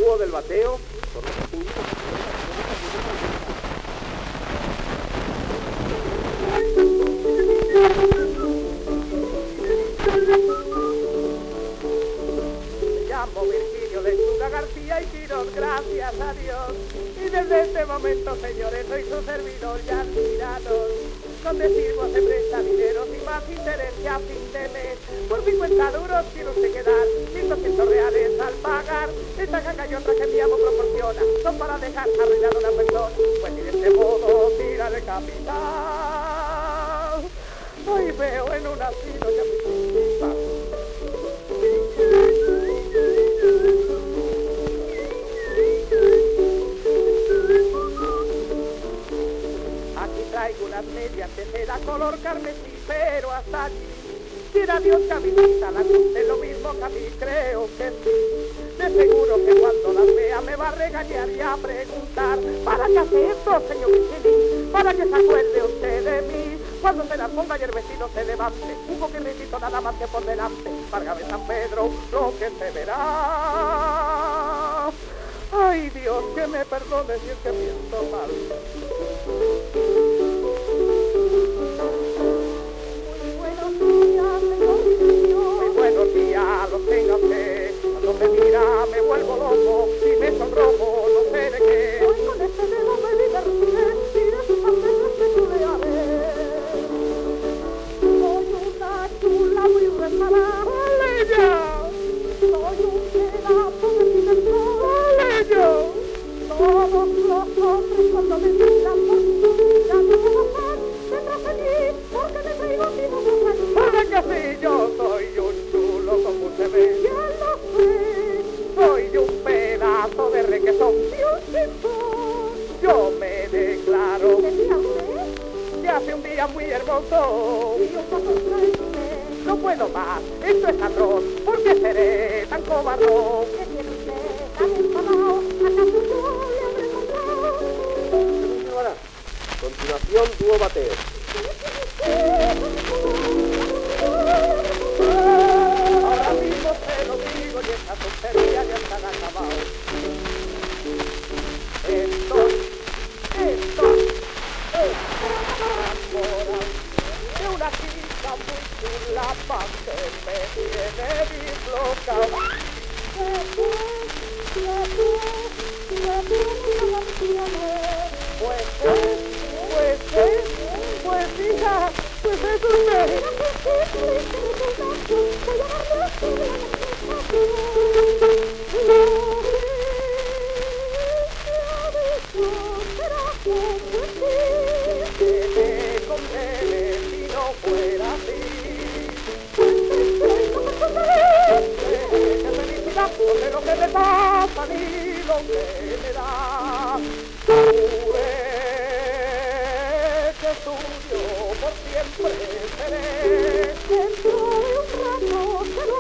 dúo del bateo son los distinguidos. Me llamo Virgilio Lechuga García y Quirós, gracias a Dios. Y desde este momento, señores, soy su servidor y admirador. Donde sirvo se presta dinero sin más interés que a fin de mes. Por 50 duros quiere usted quedar 1.200 reales al pagar. Esta caca y otra que mi amo proporciona son para dejar arruinada una persona. Pues ni de este modo tira de capital. Hoy veo en un asilo que me principal. Aquí traigo unas medias de seda color carmesí, pero hasta allí. Quiera Dios que a mi vista la guste lo mismo que a mí, creo que sí. De seguro que cuando las vea me va a regañar y a preguntar: ¿para qué hace esto, señor Michelin? ¿Para que se acuerde usted de mí? Cuando se las ponga y el vestido se levante, un poquitito nada más que por delante. Válgame San Pedro, lo que se verá. Ay, Dios, que me perdone si es que pienso mal. Muy buenos días, los tenga usted. Cuando me mira me vuelvo loco y me sonrojo, no sé de qué. Hoy con este dedo me divertiré y de sus antenas me chulearé. Soy una chula muy reparada. ¡Aleya! Soy un pedazo de pimentón. ¡Aleya! Todos los hombres cuando me miran por mi vida no se bajan detrás de mí porque me traigo mi mujer. ¡Para que sí! Yo soy un chulo como usted ve. Ya lo sé, Soy un pedazo de requesón. y un chimpón. Yo me declaro ¿Decía usted? que hace un día muy hermoso. Y un poco triste. No puedo más, esto es atroz. ¿Por qué seré tan cobardón? ¿Qué tiene usted tan enfadado? ¿Acaso yo le habré encontrado? Continuación, dúo bateo. Ahora mismo se lo digo y esa tontería ya están acabados. Estoy enamorado de una chica muy chula que me tiene dislocado. Pues hija, pues es usted. Que me condene si no fuera así. ¡Qué felicidad! Porque lo que me pasa ni lo que me da. Juré que tuyo por siempre seré. Dentro de un rato se lo